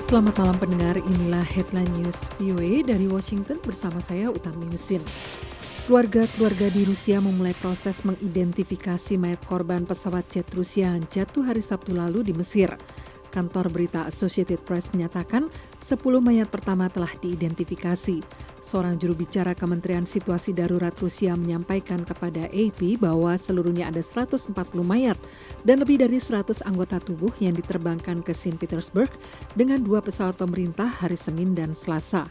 Selamat malam pendengar, inilah Headline News VOA dari Washington bersama saya Utami Husin. Keluarga-keluarga di Rusia memulai proses mengidentifikasi mayat korban pesawat jet Rusia yang jatuh hari Sabtu lalu di Mesir. Kantor berita Associated Press menyatakan 10 mayat pertama telah diidentifikasi. Seorang juru bicara Kementerian Situasi Darurat Rusia menyampaikan kepada AP bahwa seluruhnya ada 140 mayat dan lebih dari 100 anggota tubuh yang diterbangkan ke Saint Petersburg dengan 2 pesawat pemerintah hari Senin dan Selasa.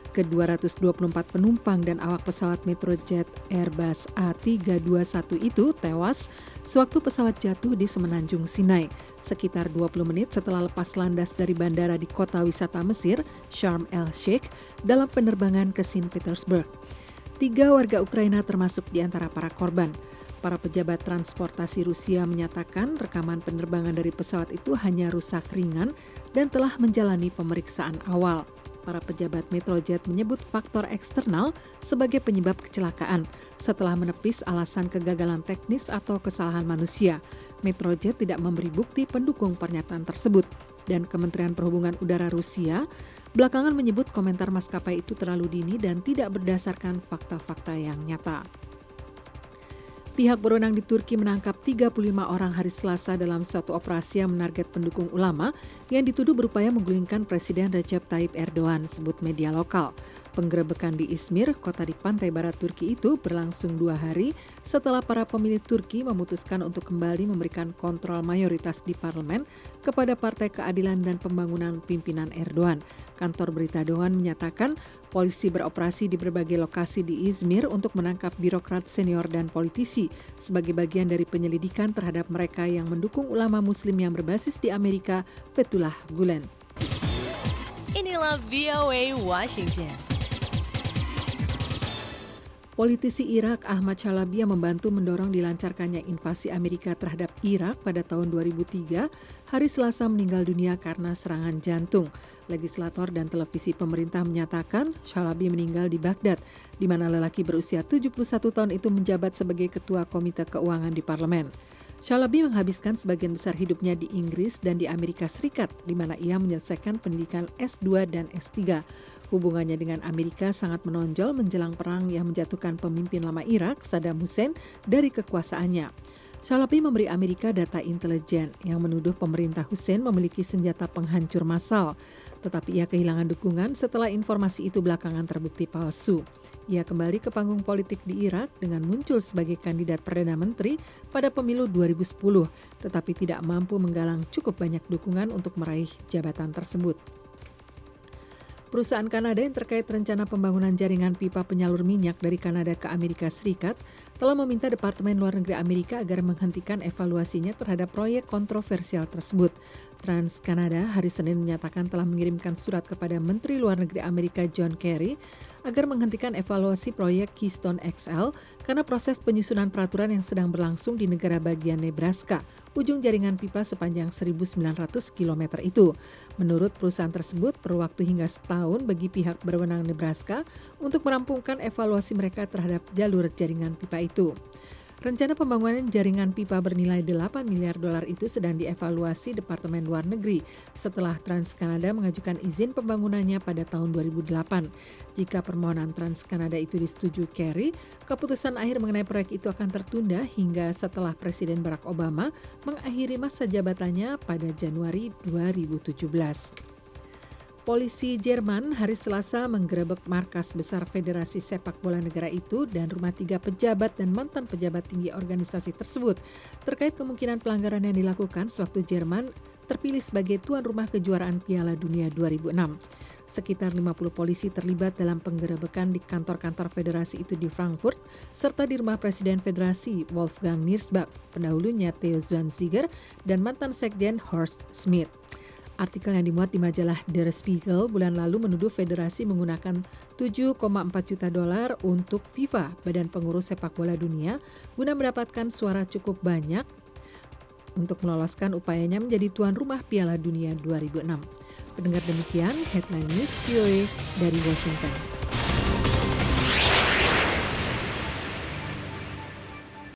Ke-224 penumpang dan awak pesawat Metrojet Airbus A321 itu tewas sewaktu pesawat jatuh di Semenanjung Sinai, sekitar 20 menit setelah lepas landas dari bandara di kota wisata Mesir, Sharm el-Sheikh, dalam penerbangan ke Saint Petersburg. 3 warga Ukraina termasuk di antara para korban. Para pejabat transportasi Rusia menyatakan rekaman penerbangan dari pesawat itu hanya rusak ringan dan telah menjalani pemeriksaan awal. Para pejabat Metrojet menyebut faktor eksternal sebagai penyebab kecelakaan setelah menepis alasan kegagalan teknis atau kesalahan manusia. Metrojet tidak memberi bukti pendukung pernyataan tersebut. Dan Kementerian Perhubungan Udara Rusia belakangan menyebut komentar maskapai itu terlalu dini dan tidak berdasarkan fakta-fakta yang nyata. Pihak berwenang di Turki menangkap 35 orang hari Selasa dalam suatu operasi yang menarget pendukung ulama yang dituduh berupaya menggulingkan Presiden Recep Tayyip Erdogan, sebut media lokal. Penggerebekan di Izmir, kota di pantai barat Turki itu berlangsung 2 hari setelah para pemilih Turki memutuskan untuk kembali memberikan kontrol mayoritas di parlemen kepada Partai Keadilan dan Pembangunan pimpinan Erdogan. Kantor berita Doğan menyatakan polisi beroperasi di berbagai lokasi di Izmir untuk menangkap birokrat senior dan politisi sebagai bagian dari penyelidikan terhadap mereka yang mendukung ulama muslim yang berbasis di Amerika, Fethullah Gülen. Inilah VOA Washington. Politisi Irak Ahmad Chalabi yang membantu mendorong dilancarkannya invasi Amerika terhadap Irak pada tahun 2003, hari Selasa meninggal dunia karena serangan jantung. Legislator dan televisi pemerintah menyatakan Chalabi meninggal di Baghdad, di mana lelaki berusia 71 tahun itu menjabat sebagai Ketua Komite Keuangan di Parlemen. Chalabi menghabiskan sebagian besar hidupnya di Inggris dan di Amerika Serikat, di mana ia menyelesaikan pendidikan S2 dan S3. Hubungannya dengan Amerika sangat menonjol menjelang perang yang menjatuhkan pemimpin lama Irak, Saddam Hussein, dari kekuasaannya. Chalabi memberi Amerika data intelijen yang menuduh pemerintah Hussein memiliki senjata penghancur massal. Tetapi ia kehilangan dukungan setelah informasi itu belakangan terbukti palsu. Ia kembali ke panggung politik di Irak dengan muncul sebagai kandidat Perdana Menteri pada pemilu 2010, tetapi tidak mampu menggalang cukup banyak dukungan untuk meraih jabatan tersebut. Perusahaan Kanada yang terkait rencana pembangunan jaringan pipa penyalur minyak dari Kanada ke Amerika Serikat telah meminta Departemen Luar Negeri Amerika agar menghentikan evaluasinya terhadap proyek kontroversial tersebut. TransCanada hari Senin menyatakan telah mengirimkan surat kepada Menteri Luar Negeri Amerika John Kerry agar menghentikan evaluasi proyek Keystone XL karena proses penyusunan peraturan yang sedang berlangsung di negara bagian Nebraska, ujung jaringan pipa sepanjang 1.900 km itu. Menurut perusahaan tersebut, perlu waktu hingga setahun bagi pihak berwenang Nebraska untuk merampungkan evaluasi mereka terhadap jalur jaringan pipa itu. Rencana pembangunan jaringan pipa bernilai $8 miliar itu sedang dievaluasi Departemen Luar Negeri setelah TransCanada mengajukan izin pembangunannya pada tahun 2008. Jika permohonan TransCanada itu disetujui Kerry, keputusan akhir mengenai proyek itu akan tertunda hingga setelah Presiden Barack Obama mengakhiri masa jabatannya pada Januari 2017. Polisi Jerman hari Selasa menggerebek markas besar Federasi Sepak Bola negara itu dan rumah 3 pejabat dan mantan pejabat tinggi organisasi tersebut terkait kemungkinan pelanggaran yang dilakukan sewaktu Jerman terpilih sebagai tuan rumah kejuaraan Piala Dunia 2006. Sekitar 50 polisi terlibat dalam penggerebekan di kantor-kantor federasi itu di Frankfurt, serta di rumah Presiden Federasi Wolfgang Niersbach, pendahulunya Theo Zwanziger, dan mantan sekjen Horst Schmidt. Artikel yang dimuat di majalah Der Spiegel bulan lalu menuduh federasi menggunakan $7,4 juta untuk FIFA, badan pengurus sepak bola dunia, guna mendapatkan suara cukup banyak untuk meloloskan upayanya menjadi tuan rumah Piala Dunia 2006. Pendengar demikian, Headline News VOA dari Washington.